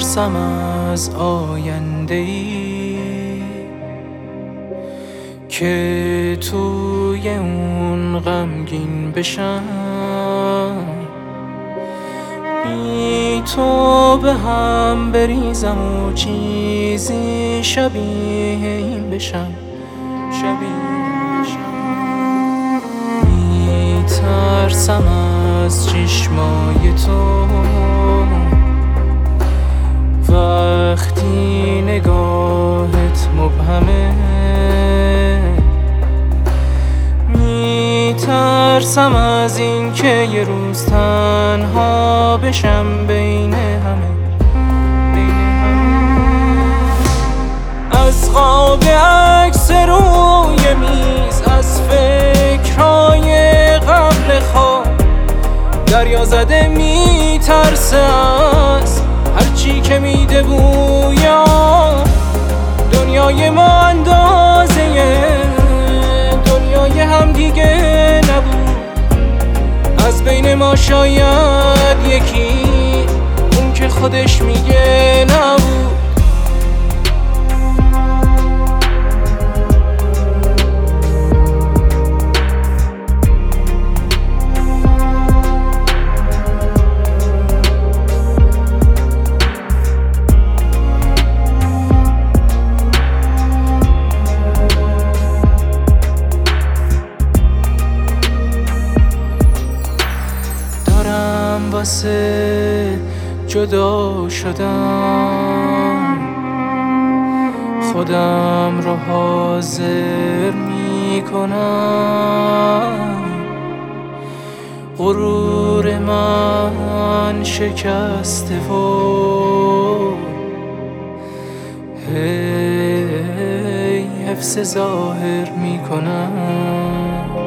میترسم از آینده‌ای که توی اون غمگین بشم، بی تو به هم بریزم و چیزی شبیه این بشم. میترسم از چشمای تو وقتی نگاهت مبهمه، میترسم از این که یه روز تنها بشم بین همه. از خواب عکس روی میز، از فکرهای قبل خواب، دریا زده میترسه از هرچی که میده بویا. دنیای ما اندازه دنیای هم دیگه نبود، از بین ما شاید یکی اون که خودش میگه نبود. واسه جدا شدم خودم رو حاضر میکنم، غرور من شکسته و هی حفظ ظاهر میکنم.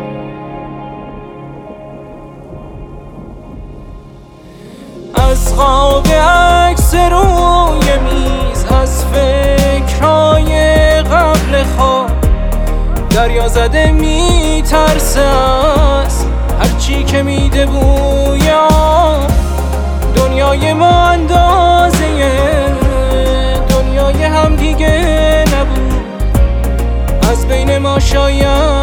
از خواب عکس روی میز، از فکرهای قبل خواب، دریا زده میترسه از هرچی که میده بویا. دنیای ما اندازه دنیای هم دیگه نبود، از بین ما شاید